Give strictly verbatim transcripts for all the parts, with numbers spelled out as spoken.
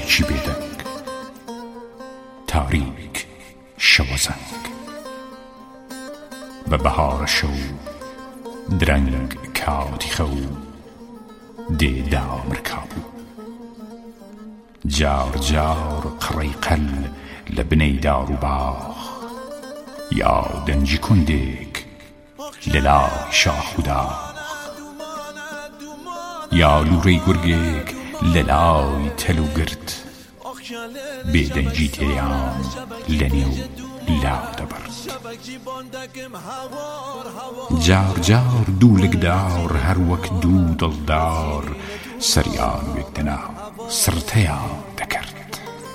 چی بێدەنگ تاریک شەوە زەنگ بە بەهارە شەو درەنگ کاتی خەو دێدا مرکابوو جار جار قڕەی قەل لە بنەی دار و باغ یا دەنجی کوندێک لە لای شاخ و داغ یا لوورەی گورگێک لە لای تەل و گرت بێدەنجی تێیان لە نێو لا دەبرد جار جار دوو لەگدار هەر وەک دوو دڵدار سەریان و یەکدەنا سرتەیان دەکرد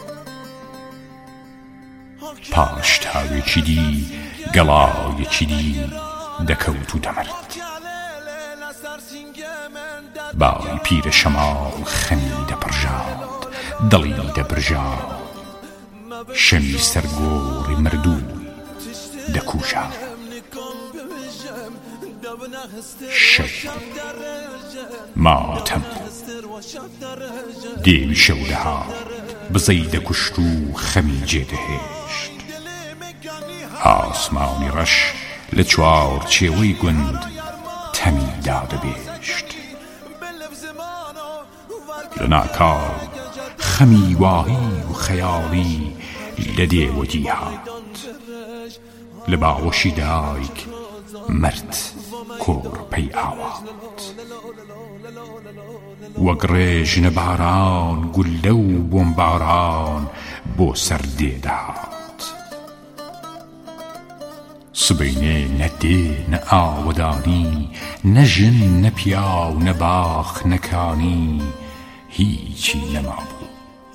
پاش تاوێکی دی گەڵایەکی دی دەکەوت و دەمرد بای پیرە شەماڵ خەمی دەپڕژاند دڵی دەبرژاند شەمی سەرگۆڕی مردووی دەکوژاند شەو ماتەم دێوی شەو دەهات بزەی دەکوشت و خەمی جێدەهێشت ئاسمانی ڕەش لە چوار چێوەی گوند تەمی دادەبێشت لە ناکاو خەمی واهی و خەیاڵی لە دێوەتی هات لە باوەشی دایک مرد کۆڕ پەی ئاوات وەک ڕێژنە باران گولە و بۆمباران بۆ سەر دێدات سبەینێ نە دێ نە ئاوەدانی نە ژن نە پیاو نە باخ نەکانی هیچی نەمابوو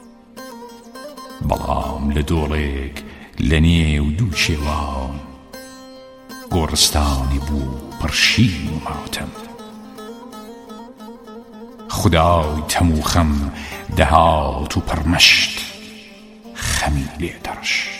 بەڵام لە دۆڵێک لە نێو دوو شێوان گۆڕستانی بوو پڕشین و ماتەم خودای تەموو خەم دەهات و پڕمەشت خەمی لێ دەڕشت